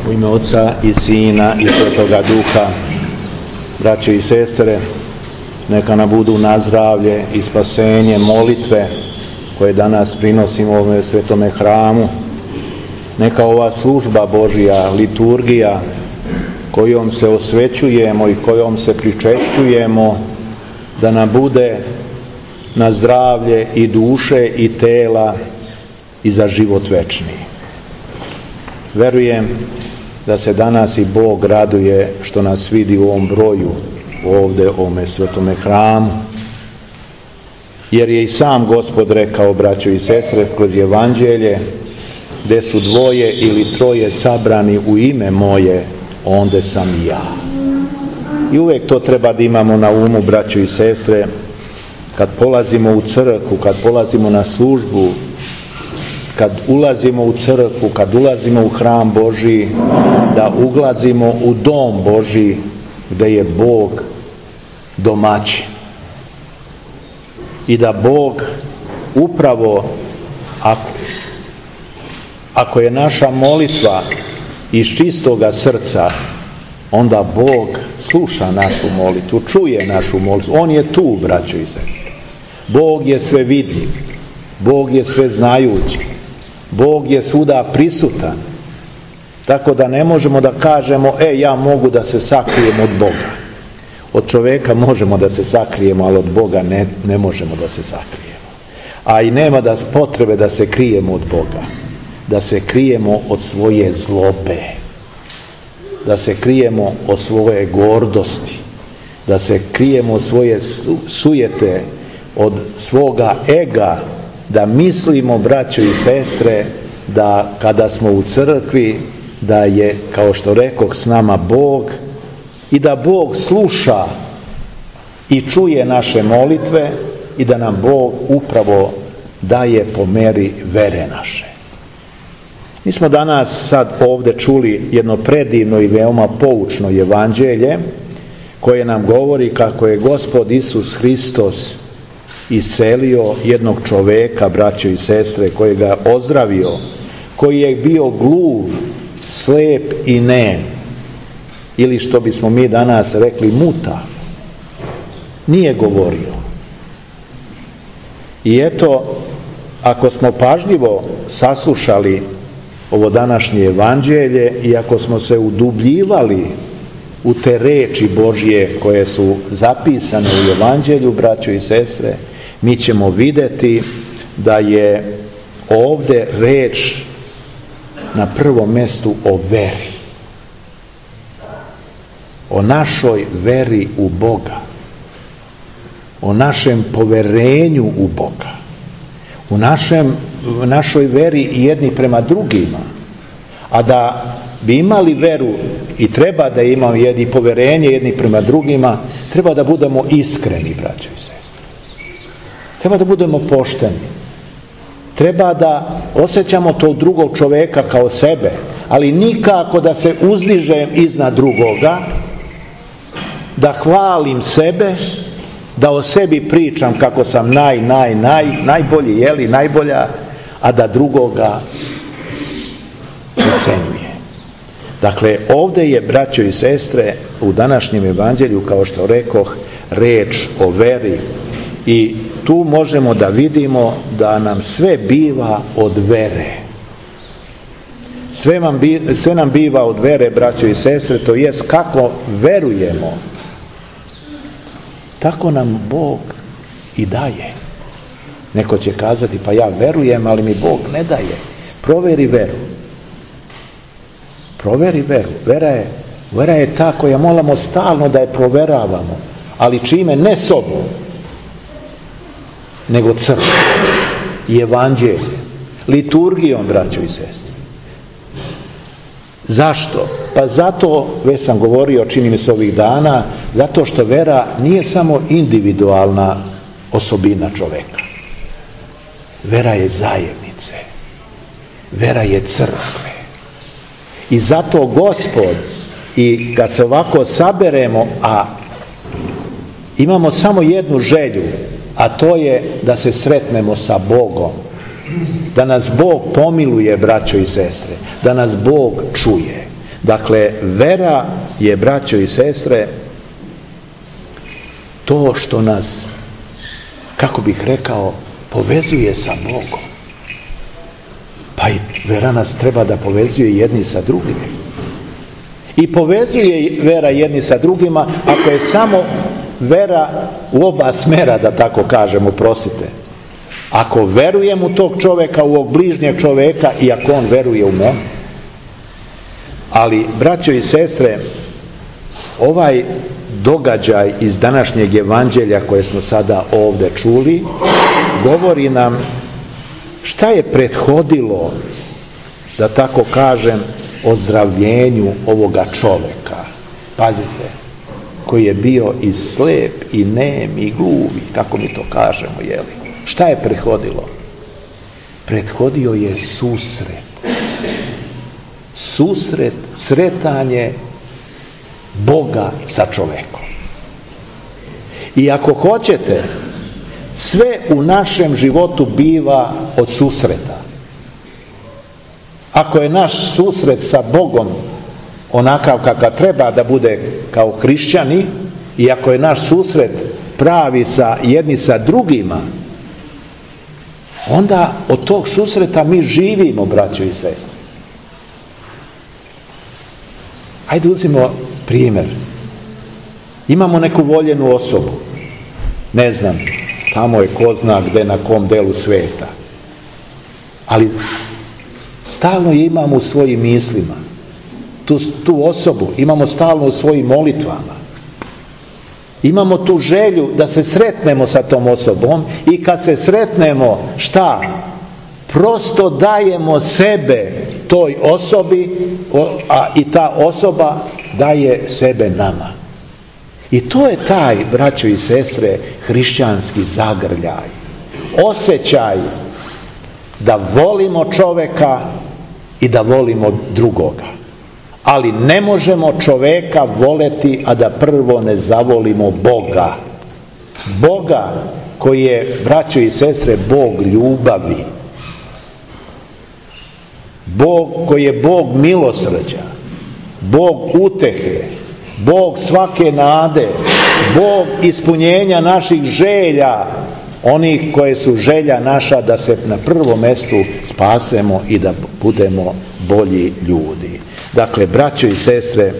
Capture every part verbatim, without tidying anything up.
U ime Oca i Sina i Svetoga Duha, braćo i sestre, neka nam budu na zdravlje i spasenje molitve koje danas prinosimo u ovome svetome hramu. Neka ova služba Božja, liturgija kojom se osvećujemo i kojom se pričešćujemo, da nam bude na zdravlje i duše i tela i za život večni. Verujem da se danas i Bog raduje što nas vidi u ovom broju ovdje u ovome svetome hramu, jer je i sam Gospod rekao, braćo i sestre, kroz Evanđelje: gdje su dvoje ili troje sabrani u ime moje, onda sam i ja. I uvijek to treba da imamo na umu, braćo i sestre, kad polazimo u crkvu, kad polazimo na službu, kad ulazimo u crkvu, kad ulazimo u hram Božji, da ulazimo u dom Božji gdje je Bog domaćin. I da Bog upravo, ako, ako je naša molitva iz čistoga srca, onda Bog sluša našu molitvu, čuje našu molitvu. On je tu, braćo i sestre. Bog je sve vidljiv, Bog je sve znajući, Bog je svuda prisutan. Tako da ne možemo da kažemo, e, ja mogu da se sakrijem od Boga. Od čovjeka možemo da se sakrijemo, ali od Boga ne, ne možemo da se sakrijemo. A i nema da potrebe da se krijemo od Boga. Da se krijemo od svoje zlobe. Da se krijemo od svoje gordosti. Da se krijemo od svoje su, sujete, od svoga ega, da mislimo, braćo i sestre, da kada smo u crkvi, da je, kao što rekoh, s nama Bog i da Bog sluša i čuje naše molitve i da nam Bog upravo daje po meri vere naše. Mi smo danas sad ovdje čuli jedno predivno i veoma poučno evanđelje koje nam govori kako je Gospod Isus Hristos iselio jednog čoveka, braćo i sestre, koji ga je ozdravio, koji je bio gluv, slep i nem, ili što bismo mi danas rekli muta. Nije govorio. I eto, ako smo pažljivo saslušali ovo današnje evanđelje i ako smo se udubljivali u te reči Božje koje su zapisane u evanđelju, braćo i sestre, mi ćemo vidjeti da je ovdje reč na prvom mjestu o veri. O našoj veri u Boga. O našem poverenju u Boga. U našem, našoj veri jedni prema drugima. A da bi imali veru i treba da imamo jedni poverenje jedni prema drugima, treba da budemo iskreni, braćo i sestre. Treba da budemo pošteni. Treba da osjećamo tog drugog čovjeka kao sebe, ali nikako da se uzdižem iznad drugoga, da hvalim sebe, da o sebi pričam kako sam naj, naj, naj, najbolji, jeli, najbolja, a da drugoga ocenjuje. Dakle, ovdje je, braćo i sestre, u današnjem evanđelju, kao što rekoh, reč o veri. I tu možemo da vidimo da nam sve biva od vere. Sve nam, bi, sve nam biva od vere, braćo i sestre, to jest kako verujemo, tako nam Bog i daje. Neko će kazati, pa ja verujem, ali mi Bog ne daje. Proveri veru. Proveri veru. Vera je, vera je ta koja moramo stalno da je proveravamo. Ali čime? Ne sobom, nego crkvom i evanđeljem, liturgijom, braćo i sestre. Zašto? Pa zato, već sam govorio, čini mi se ovih dana, zato što vera nije samo individualna osobina čovjeka. Vera je zajednice. Vera je crkve. I zato Gospod, i kad se ovako saberemo, a imamo samo jednu želju, a to je da se sretnemo sa Bogom, da nas Bog pomiluje, braćo i sestre, da nas Bog čuje, Dakle, vera je, braćo i sestre, to što nas, kako bih rekao, povezuje sa Bogom. Pa i vera nas treba da povezuje jedni sa drugima. I povezuje vera jedni sa drugima ako je samo vera u oba smera, da tako kažemo, prosite. Ako verujem u tog čovjeka, u ovog bližnjeg čovjeka, i ako on veruje u mene. Ali, braćo i sestre, ovaj događaj iz današnjeg evanđelja koje smo sada ovdje čuli, govori nam šta je prethodilo, da tako kažem, ozdravljenju ovoga čovjeka. Pazite, koji je bio i slep, i nem, i gluv, kako mi to kažemo, jeli? Šta je prethodilo? Prethodio je susret. Susret, sretanje Boga sa čovjekom. I ako hoćete, sve u našem životu biva od susreta. Ako je naš susret sa Bogom onakav kakav treba da bude kao hrišćani, i ako je naš susret pravi sa jedni sa drugima, onda od tog susreta mi živimo, braćo i sestre. Ajde uzmimo primjer. Imamo neku voljenu osobu. Ne znam, tamo je ko zna gde, na kom delu sveta. Ali stalno je imamo u svojim mislima. Tu, tu osobu imamo stalno u svojim molitvama. Imamo tu želju da se sretnemo sa tom osobom, i kad se sretnemo, šta? Prosto dajemo sebe toj osobi, a i ta osoba daje sebe nama. I to je taj, braćo i sestre, hrišćanski zagrljaj. Osjećaj da volimo čovjeka i da volimo drugoga. Ali ne možemo čovjeka voleti, a da prvo ne zavolimo Boga. Boga koji je, braćo i sestre, Bog ljubavi. Bog koji je Bog milosrđa, Bog utehe, Bog svake nade, Bog ispunjenja naših želja, onih koje su želja naša da se na prvom mjestu spasemo i da budemo bolji ljudi. Dakle, braćo i sestre,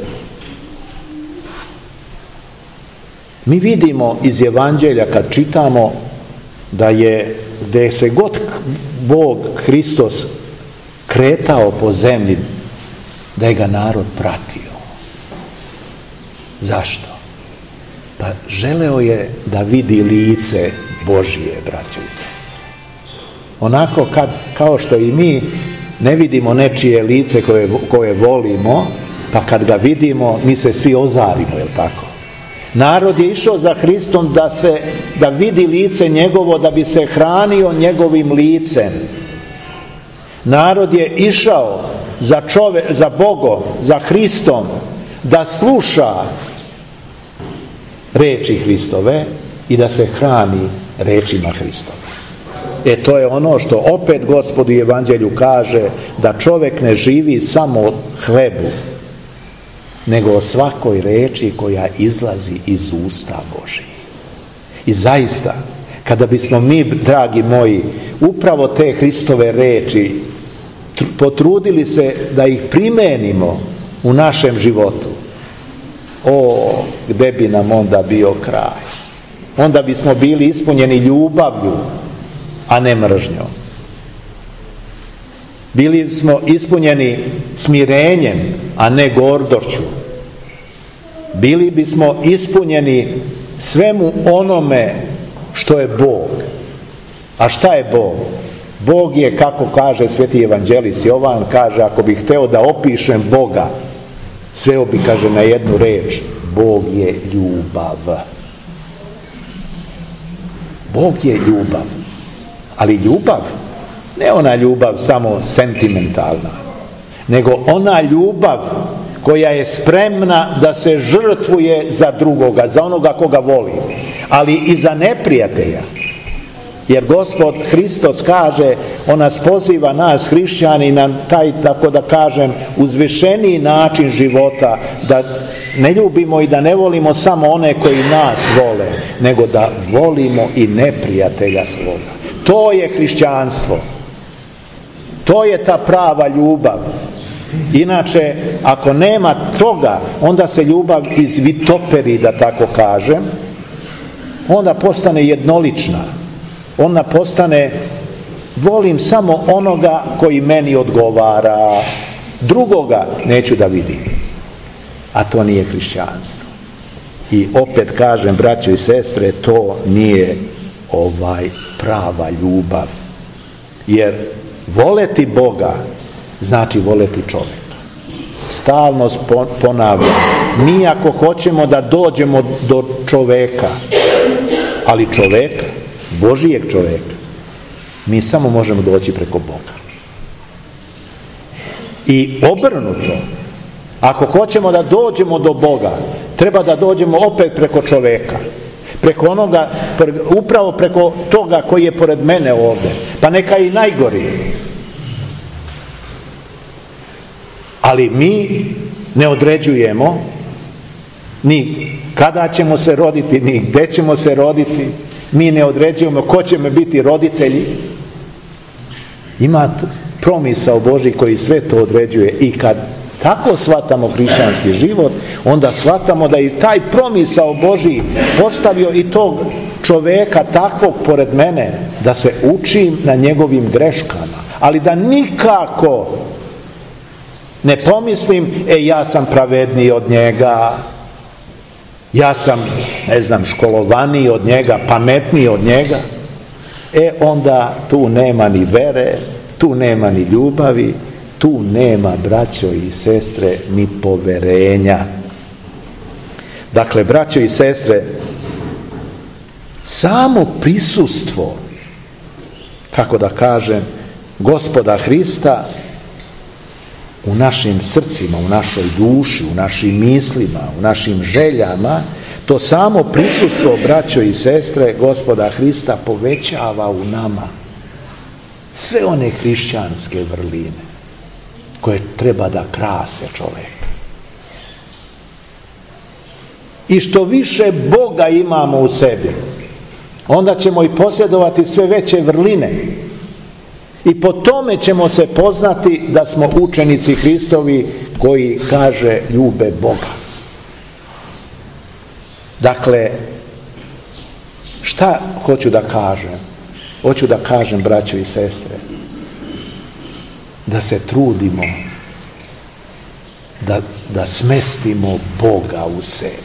mi vidimo iz evanđelja kad čitamo da je, gdje se god Bog Hristos kretao po zemlji, da je ga narod pratio. Zašto? Pa želeo je da vidi lice Božije, braćo i sestre. Onako kad, kao što i mi ne vidimo nečije lice koje, koje volimo, pa kad ga vidimo, mi se svi ozarimo, je li tako? Narod je išao za Hristom da, se, da vidi lice njegovo, da bi se hranio njegovim licem. Narod je išao za, čove, za Bogom, za Hristom, da sluša reči Hristove i da se hrani rečima Hristove. E to je ono što opet Gospod u evanđelju kaže, da čovjek ne živi samo od hlebu, nego o svakoj reči koja izlazi iz usta Božih. I zaista, kada bismo mi, dragi moji, upravo te Hristove reči potrudili se da ih primenimo u našem životu, o, gde bi nam onda bio kraj? Onda bismo bili ispunjeni ljubavlju, a ne mržnjom. Bili smo ispunjeni smirenjem, a ne gordošću. Bili bismo ispunjeni svemu onome što je Bog. A šta je Bog? Bog je, kako kaže sveti evanđelist Jovan, kaže, ako bih hteo da opišem Boga, sveo bi, kaže, na jednu reč: Bog je ljubav. Bog je ljubav. Ali ljubav, ne ona ljubav samo sentimentalna, nego ona ljubav koja je spremna da se žrtvuje za drugoga, za onoga koga voli, ali i za neprijatelja. Jer Gospod Hristos kaže, on nas poziva, nas hrišćani, na taj, tako da kažem, uzvišeniji način života, da ne ljubimo i da ne volimo samo one koji nas vole, nego da volimo i neprijatelja svoga. To je hrišćanstvo. To je ta prava ljubav. Inače, ako nema toga, onda se ljubav izvitoperi, da tako kažem, onda postane jednolična. Ona postane, volim samo onoga koji meni odgovara, drugoga neću da vidim. A to nije hrišćanstvo. I opet kažem, braćo i sestre, to nije ovaj prava ljubav. Jer voleti Boga znači voleti čovjeka. Stalno ponavljam, mi ako hoćemo da dođemo do čovjeka, ali čovjeka, Božijeg čovjeka, mi samo možemo doći preko Boga. I obrnuto, ako hoćemo da dođemo do Boga, treba da dođemo opet preko čovjeka. Preko onoga, upravo preko toga koji je pored mene ovdje. Pa neka i najgori. Ali mi ne određujemo ni kada ćemo se roditi, ni gdje ćemo se roditi. Mi ne određujemo ko će me biti roditelji. Ima promisao Božji koji sve to određuje. I kad tako shvatamo hrišćanski život, onda shvatamo da je taj promisao Božji postavio i tog čovjeka takvog pored mene, da se učim na njegovim greškama. Ali da nikako ne pomislim, e ja sam pravedniji od njega, ja sam, ne znam, školovaniji od njega, pametniji od njega. E onda tu nema ni vere, tu nema ni ljubavi, tu nema, braćo i sestre, ni poverenja. Dakle, braćo i sestre, samo prisustvo, kako da kažem, Gospoda Hrista u našim srcima, u našoj duši, u našim mislima, u našim željama, to samo prisustvo, braćo i sestre, Gospoda Hrista povećava u nama sve one hrišćanske vrline koje treba da krase čovjeka. I što više Boga imamo u sebi, onda ćemo i posjedovati sve veće vrline. I po tome ćemo se poznati da smo učenici Hristovi koji, kaže, ljube Boga. Dakle, šta hoću da kažem? Hoću da kažem, braćo i sestre, da se trudimo da, da smestimo Boga u sebi.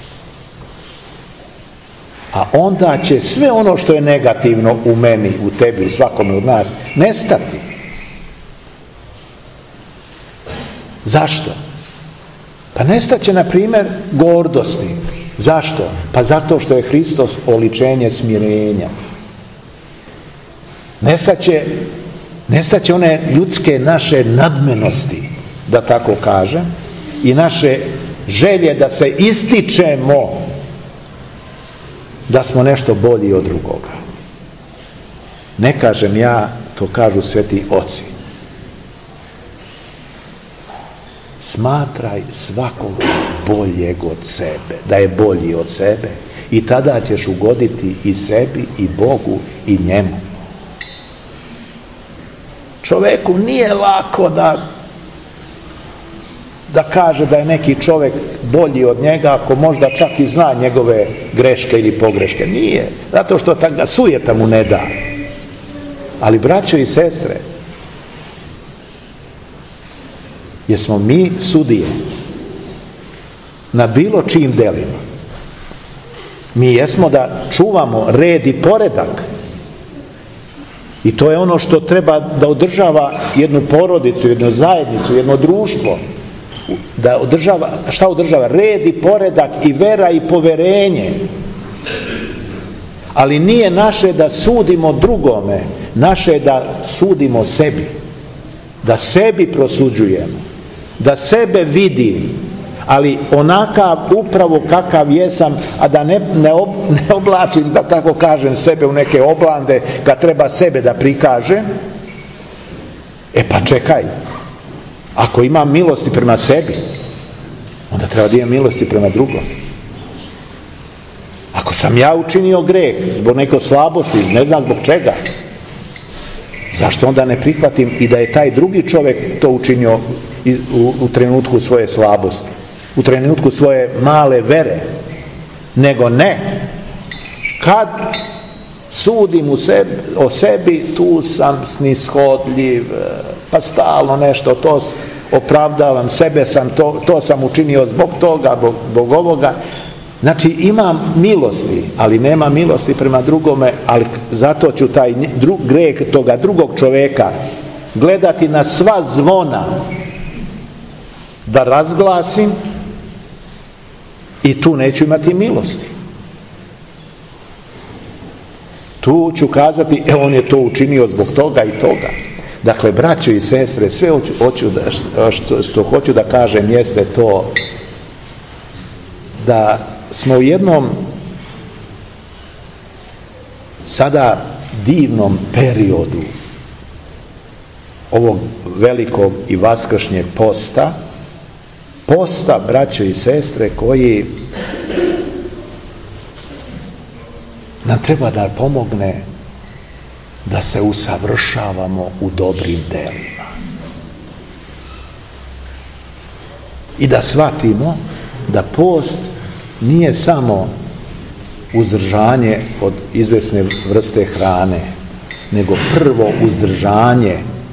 A onda će sve ono što je negativno u meni, u tebi, u svakome od nas, nestati. Zašto? Pa nestaće, na primjer, gordosti. Zašto? Pa zato što je Hristos oličenje smirenja. Nestaće, nestaće one ljudske naše nadmenosti, da tako kažem, i naše želje da se ističemo da smo nešto bolji od drugoga. Ne kažem ja, to kažu sveti oci. Smatraj svakog boljeg od sebe, da je bolji od sebe, i tada ćeš ugoditi i sebi, i Bogu, i njemu. Čovjeku nije lako da da kaže da je neki čovjek bolji od njega, ako možda čak i zna njegove greške ili pogreške. Nije, zato što ta ga sujeta mu ne da. Ali, braćo i sestre, jesmo mi sudije na bilo čijim delima? Mi jesmo da čuvamo red i poredak. I to je ono što treba da održava jednu porodicu, jednu zajednicu, jedno društvo. Da održava, šta održava? Red i poredak i vera i poverenje. Ali nije naše da sudimo drugome, naše je da sudimo sebi, da sebi prosuđujemo, da sebe vidim, ali onakav upravo kakav jesam, a da ne, ne, ob, ne oblačim, da tako kažem, sebe u neke oblande kad treba sebe da prikažem. E pa čekaj, ako imam milosti prema sebi, onda treba da imam milosti prema drugom. Ako sam ja učinio greh zbog neke slabosti, ne znam zbog čega, zašto onda ne prihvatim i da je taj drugi čovjek to učinio u, u trenutku svoje slabosti, u trenutku svoje male vere, nego ne. Kad sudim u sebi, o sebi, tu sam snishodljiv, pa stalno nešto, to opravdavam, sebe sam, to, to sam učinio zbog toga, zbog, zbog ovoga. Znači imam milosti, ali nema milosti prema drugome, ali zato ću taj dru, greh toga drugog čovjeka gledati na sva zvona da razglasim i tu neću imati milosti. Tu ću kazati, e on je to učinio zbog toga i toga. Dakle, braćo i sestre, sve hoću, hoću da, što, što hoću da kažem jeste to da smo u jednom sada divnom periodu ovog velikog i vaskršnjeg posta, posta, braćo i sestre, koji nam treba da pomogne da se usavršavamo u dobrim delima i da shvatimo da post nije samo uzdržanje od izvesne vrste hrane, nego prvo uzdržanje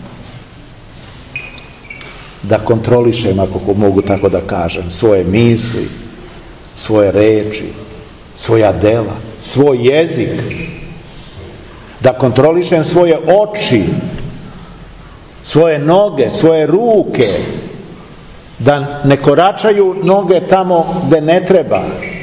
da kontrolišem, ako mogu tako da kažem, svoje misli, svoje reči, svoja dela, svoj jezik, da kontrolišem svoje oči, svoje noge, svoje ruke, da ne koračaju noge tamo gde ne treba,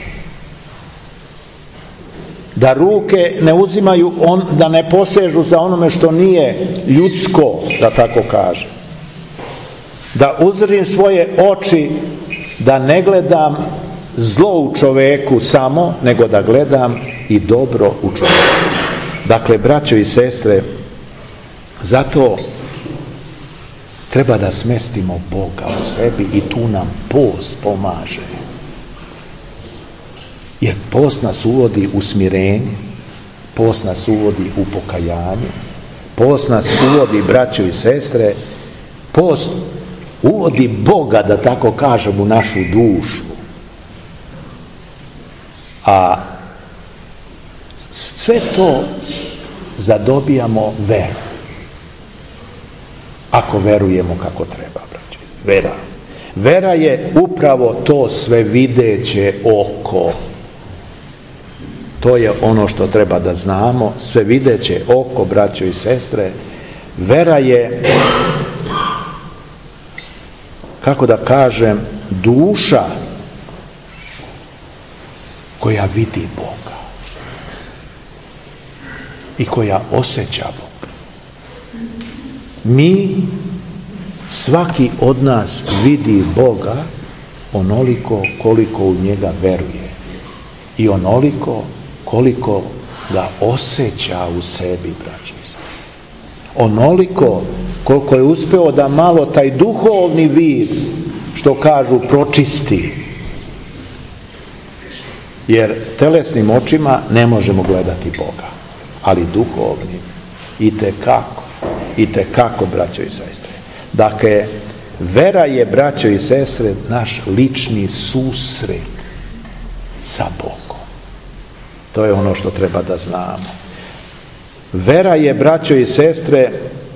da ruke ne uzimaju, on, da ne posežu za onome što nije ljudsko, da tako kažem, da uzdržim svoje oči, da ne gledam zlo u čoveku samo, nego da gledam i dobro u čoveku. Dakle, braćo i sestre, zato treba da smestimo Boga u sebi i tu nam post pomaže. Jer post nas uvodi u smirenje, post nas uvodi u pokajanje, post nas uvodi, braćo i sestre, post uvodi Boga, da tako kažem, u našu dušu. A sve to zadobijamo veru. Ako verujemo kako treba, braći. Vera. Vera je upravo to sve videće oko. To je ono što treba da znamo. Sve videće oko, braćo i sestre. Vera je, kako da kažem, duša koja vidi Boga i koja osjeća Boga. Mi, svaki od nas vidi Boga onoliko koliko u njega veruje i onoliko koliko ga osjeća u sebi, braći. Onoliko koliko je uspeo da malo taj duhovni vid, što kažu, pročisti. Jer telesnim očima ne možemo gledati Boga, ali duhovnim itekako, itekako, braćo i sestre. Dakle, vera je, braćo i sestre, naš lični susret sa Bogom. To je ono što treba da znamo. Vera je, braćo i sestre,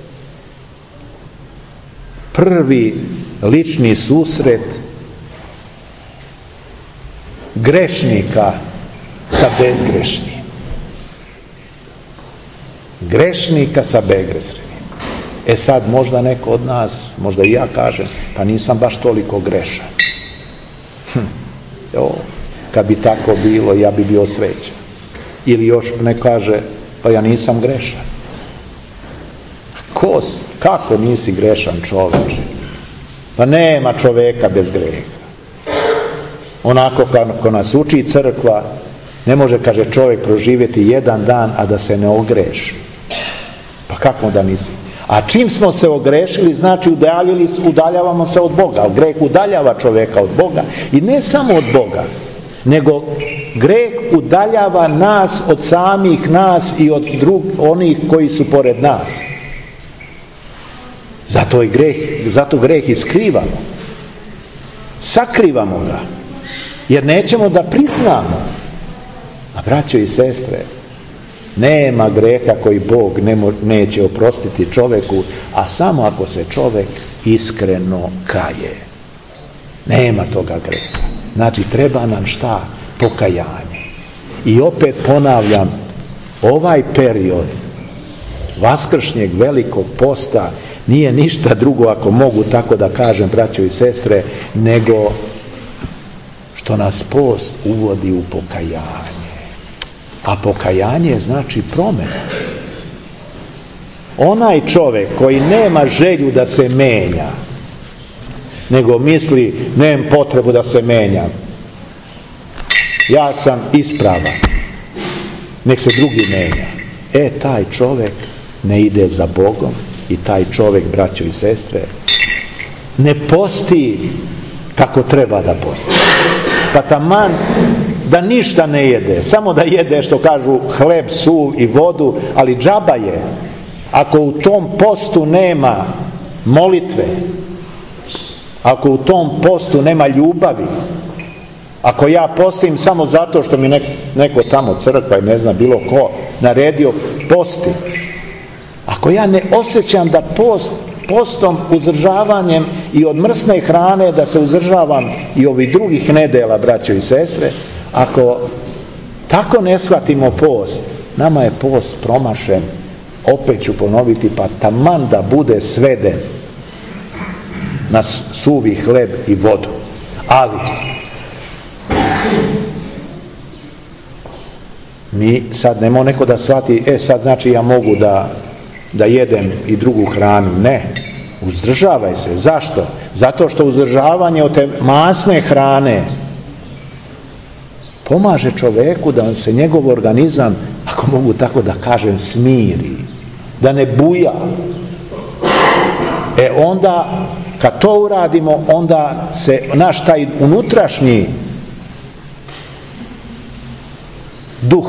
prvi lični susret grešnika sa bezgrešnim. Grešnika sa bezgrešnim. E sad, možda neko od nas, možda i ja kažem, pa nisam baš toliko grešan. Hm. Jo, kad bi tako bilo, ja bi bio srećan. Ili još ne kaže, pa ja nisam grešan. Ko, kako nisi grešan, čoveče? Pa nema čoveka bez greha. onako kako nas uči crkva. Ne može, kaže, čovjek proživjeti jedan dan, a da se ne ogreši. Pa kako da nisi? A čim smo se ogrešili, znači udaljili, udaljavamo se od Boga. Greh udaljava čovjeka od Boga. I ne samo od Boga, nego greh udaljava nas od samih nas i od drug, onih koji su pored nas. Zato, i greh, zato greh i skrivamo. Sakrivamo ga. Jer nećemo da priznamo. A braćo i sestre, nema greha koji Bog ne mo, neće oprostiti čovjeku, a samo ako se čovjek iskreno kaje. Nema toga greha. Znači, treba nam šta? Pokajanje. I opet ponavljam, ovaj period vaskršnjeg velikog posta nije ništa drugo, ako mogu tako da kažem, braćo i sestre, nego što nas post uvodi u pokajanje. A pokajanje znači promjena. Onaj čovjek koji nema želju da se menja, nego misli, nemam potrebu da se menjam, ja sam ispravan, nek se drugi menja. E, taj čovjek ne ide za Bogom i taj čovjek, braćo i sestre, ne posti kako treba da posti. Pa taman da ništa ne jede, samo da jede, što kažu, hleb, suv i vodu, ali džaba je. Ako u tom postu nema molitve, ako u tom postu nema ljubavi, ako ja postim samo zato što mi neko, neko tamo, crkva i ne znam bilo ko, naredio posti, ako ja ne osjećam da post, postom, uzdržavanjem i od mrsne hrane da se uzdržavam i ovih drugih nedela, braćo i sestre, ako tako ne shvatimo post, nama je post promašen, opet ću ponoviti, pa taman da bude sveden na suvi hleb i vodu. Ali mi sad nemo neko da shvati, e sad znači ja mogu da, da jedem i drugu hranu. Ne, uzdržavaj se. Zašto? Zato što uzdržavanje od te masne hrane pomaže čovjeku da se njegov organizam, ako mogu tako da kažem, smiri, da ne buja. E onda, kad to uradimo, onda se naš taj unutrašnji duh,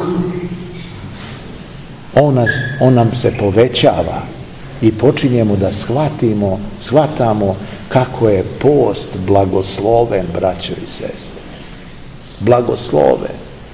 on, nas, on nam se povećava i počinjemo da shvatimo, shvatamo kako je post blagosloven, braćo i sestre. Blagoslove.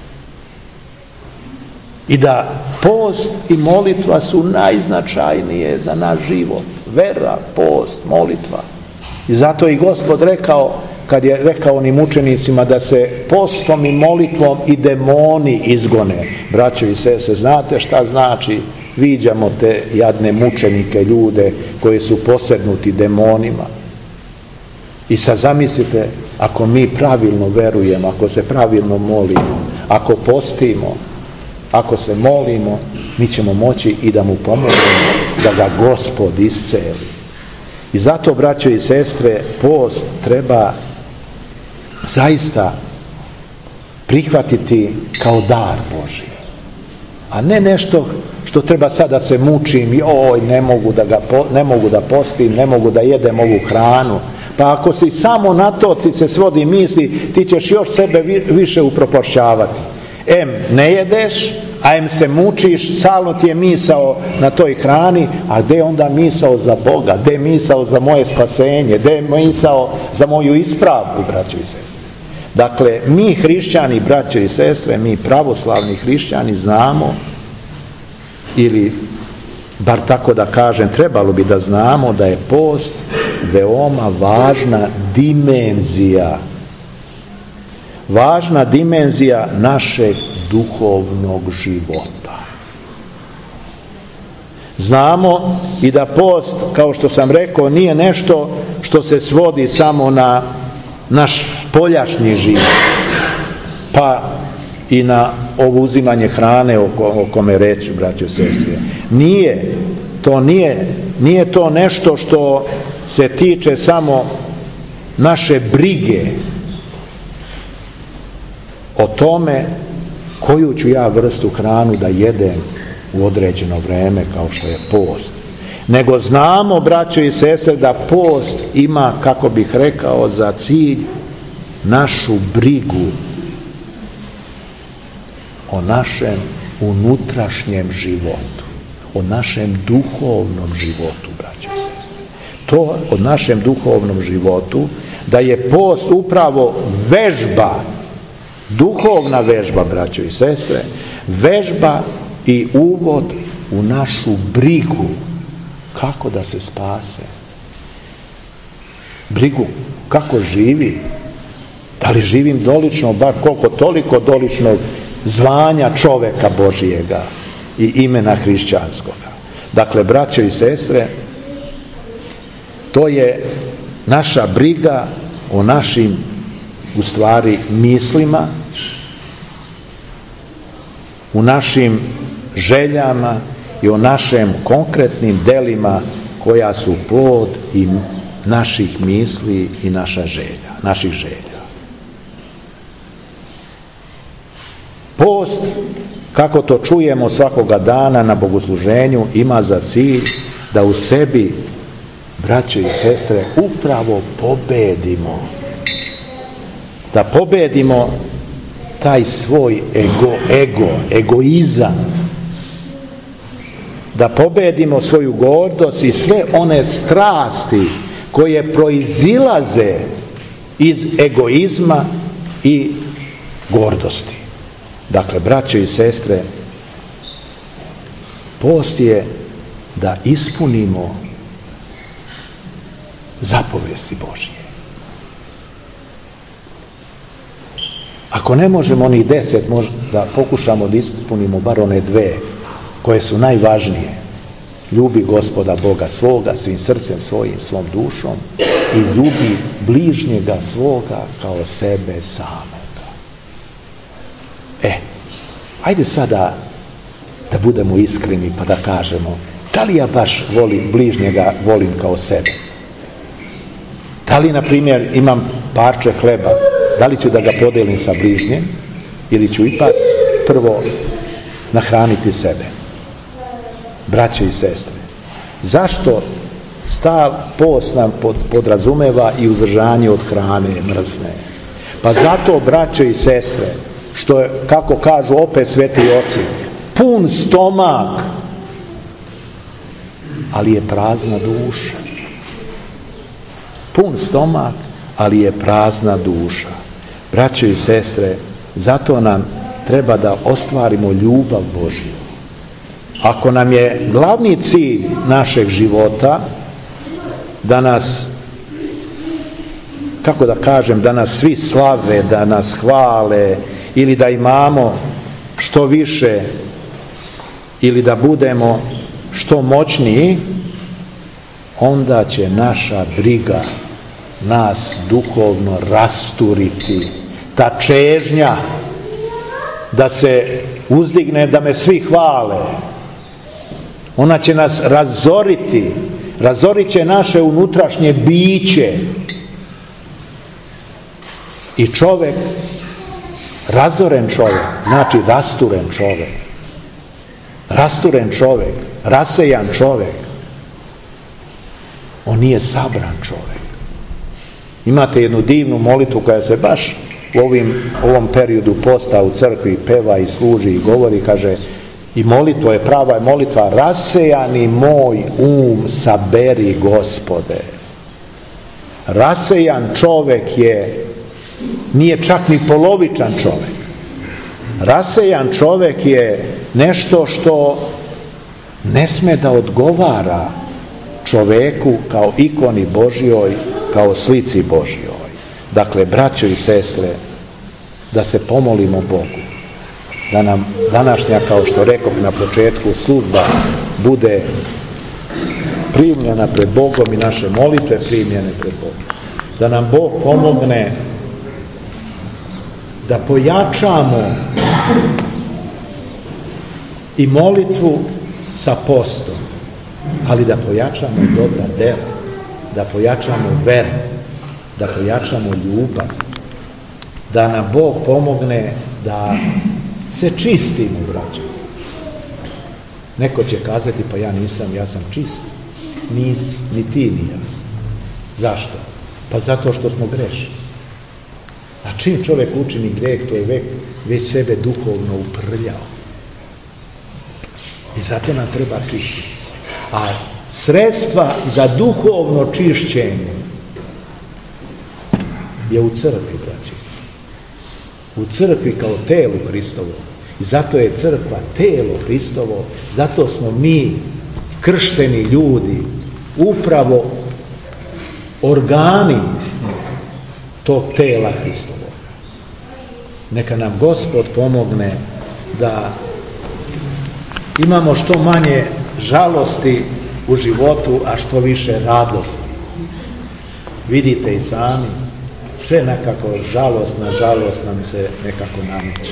I da post i molitva su najznačajnije za naš život. Vera, post, molitva. I zato i Gospod rekao, kad je rekao onim učenicima da se postom i molitvom i demoni izgone. Braćo i sestre, znate šta znači? Viđamo te jadne mučenike, ljude koji su posednuti demonima. I sad zamislite, ako mi pravilno verujemo, ako se pravilno molimo, ako postimo, ako se molimo, mi ćemo moći i da mu pomognemo da ga Gospod isceli. I zato, braćo i sestre, post treba zaista prihvatiti kao dar Božji, a ne nešto što treba sad da se mučim, joj, ne mogu da ga, ne mogu da postim, ne mogu da jedem ovu hranu. Pa ako si samo na to ti se svodi misli, ti ćeš još sebe više uproporšavati. Em ne jedeš, a em se mučiš, stalno ti je misao na toj hrani, a gdje je onda misao za Boga, gdje je misao za moje spasenje, gdje je misao za moju ispravku, braćo i sestre. Dakle, mi hrišćani, braćo i sestre, mi pravoslavni hrišćani znamo, ili bar tako da kažem, trebalo bi da znamo da je post veoma važna dimenzija, važna dimenzija našeg duhovnog života. Znamo i da post, kao što sam rekao, nije nešto što se svodi samo na naš spoljašnji život, pa i na ovo uzimanje hrane o, o kome reći, braćo i sestre. Nije, to nije, nije to nešto što se tiče samo naše brige o tome koju ću ja vrstu hranu da jedem u određeno vreme kao što je post. Nego znamo, braćo i sestre, da post ima, kako bih rekao, za cilj našu brigu o našem unutrašnjem životu, o našem duhovnom životu, braćo i sestre. To o našem duhovnom životu, da je post upravo vežba, duhovna vežba, braćo i sestre, vežba i uvod u našu brigu kako da se spase. Brigu kako živi. Da li živim dolično, bar koliko toliko doličnog zvanja čoveka Božijega i imena hrišćanskoga. Dakle, braćo i sestre, to je naša briga o našim, u stvari, mislima, u našim željama i o našim konkretnim delima koja su plod i naših misli i naša želja, naših želja. Post, kako to čujemo svakoga dana na bogosluženju, ima za cilj da u sebi, braćo i sestre, upravo pobedimo. Da pobedimo taj svoj ego, ego, egoizam. Da pobedimo svoju gordost i sve one strasti koje proizilaze iz egoizma i gordosti. Dakle, braćo i sestre, post je da ispunimo zapovesti Božije. Ako ne možemo onih deset, da pokušamo da ispunimo bar one dve koje su najvažnije. Ljubi Gospoda Boga svoga svim srcem svojim, svom dušom i ljubi bližnjega svoga kao sebe samoga. E, ajde sada da budemo iskreni pa da kažemo, da li ja baš volim bližnjega, volim kao sebe? Da li, na primjer, imam parče hleba, da li ću da ga podelim sa bližnjem ili ću ipak prvo nahraniti sebe? Braćo i sestre, zašto stav post nam pod, podrazumeva i uzdržanje od hrane mrsne? Pa zato, braćo i sestre, što je, kako kažu opet sveti oci, pun stomak, ali je prazna duša. Pun stomak, ali je prazna duša. Braćo i sestre, zato nam treba da ostvarimo ljubav Božju. Ako nam je glavni cilj našeg života da nas, kako da kažem, da nas svi slave, da nas hvale ili da imamo što više ili da budemo što moćniji, onda će naša briga nas duhovno rasturiti. Ta čežnja da se uzdigne, da me svi hvale, ona će nas razoriti, razorit će naše unutrašnje biće. I čovjek, razoren čovjek, znači rasturen čovjek. Rasturen čovjek, rasejan čovjek, on nije sabran čovjek. Imate jednu divnu molitvu koja se baš u ovim, ovom periodu posta u crkvi peva i služi i govori, kaže, i molitva je, prava je molitva, rasejani moj um saberi Gospode. Rasejan čovjek je, nije čak ni polovičan čovjek. Rasejan čovjek je nešto što ne sme da odgovara čovjeku kao ikoni Božjoj, kao slici Božjoj. Dakle, braćo i sestre, da se pomolimo Bogu, da nam današnja, kao što rekoh na početku, služba bude primljena pred Bogom i naše molitve primljene pred Bogom. Da nam Bog pomogne da pojačamo i molitvu sa postom, ali da pojačamo i dobra dela, da pojačamo veru, da pojačamo ljubav, da nam Bog pomogne da se čistimo, braćo. Neko će kazati, pa ja nisam, ja sam čist. Nisi, ni ti, ni ja. Zašto? Pa zato što smo grešni. A čim čovjek učini grijeh, to je već, već sebe duhovno uprljao. I zato nam treba čistiti se. A sredstva za duhovno čišćenje je u crkvi, braći. U crkvi kao telu Hristovo. I zato je crkva telo Hristovo, zato smo mi, kršteni ljudi, upravo organi tog tela Hristovo. Neka nam Gospod pomogne da imamo što manje žalosti u životu, a što više radosti. Vidite i sami, sve nekako žalost na žalost nam se nekako nameće.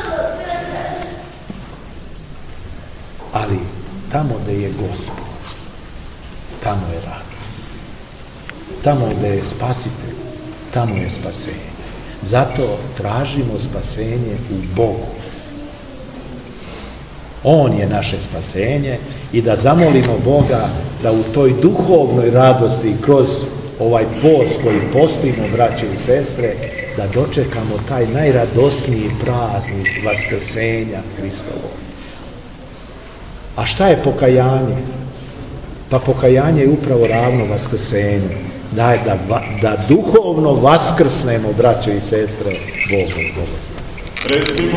Ali tamo gdje je Gospod, tamo je radost. Tamo gdje je Spasitelj, tamo je spasenje. Zato tražimo spasenje u Bogu. On je naše spasenje i da zamolimo Boga da u toj duhovnoj radosti kroz ovaj post koji postimo, braće i sestre, da dočekamo taj najradosniji praznik vaskrsenja Hristovog. A šta je pokajanje? Pa pokajanje je upravo ravno vaskrsenju. Da, da, da duhovno vaskrsnemo, braćo i sestre, Bogom blagoslov.